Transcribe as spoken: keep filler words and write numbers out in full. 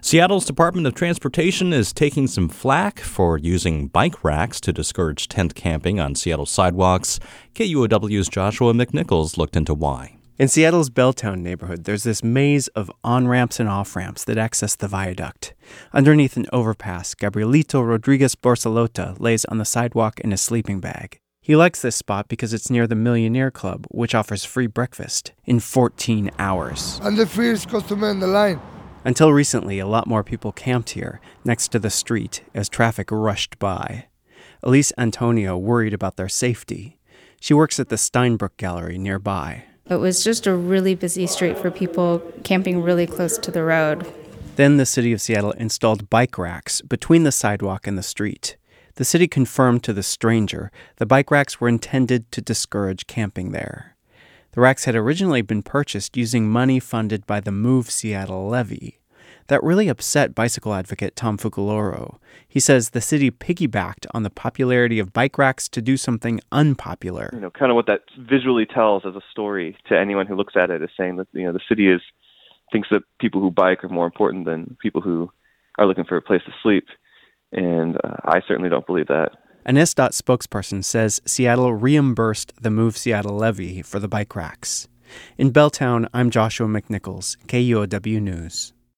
Seattle's Department of Transportation is taking some flack for using bike racks to discourage tent camping on Seattle sidewalks. K U O W's Joshua McNichols looked into why. In Seattle's Belltown neighborhood, there's this maze of on-ramps and off-ramps that access the viaduct. Underneath an overpass, Gabrielito Rodriguez Borsalota lays on the sidewalk in a sleeping bag. He likes this spot because it's near the Millionaire Club, which offers free breakfast in fourteen hours. And the first customer in the line. Until recently, a lot more people camped here, next to the street, as traffic rushed by. Elise Antonio worried about their safety. She works at the Steinbrook Gallery nearby. It was just a really busy street for people camping really close to the road. Then the city of Seattle installed bike racks between the sidewalk and the street. The city confirmed to the stranger the bike racks were intended to discourage camping there. The racks had originally been purchased using money funded by the Move Seattle levy. That really upset bicycle advocate Tom Fukuloro. He says the city piggybacked on the popularity of bike racks to do something unpopular. You know, kind of what that visually tells as a story to anyone who looks at it is saying that, you know, the city is thinks that people who bike are more important than people who are looking for a place to sleep. And uh, I certainly don't believe that. An S DOT spokesperson says Seattle reimbursed the Move Seattle levy for the bike racks. In Belltown, I'm Joshua McNichols, K U O W News.